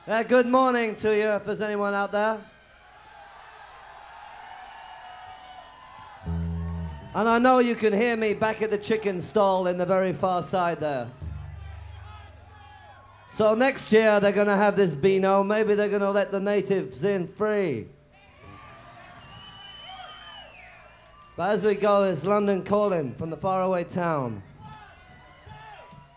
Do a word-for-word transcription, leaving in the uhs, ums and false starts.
Uh, good morning to you, if there's anyone out there. And I know you can hear me back at the chicken stall in the very far side there. So next year they're going to have this Beano. Maybe they're going to let the natives in free. But as we go, it's London Calling from the faraway town.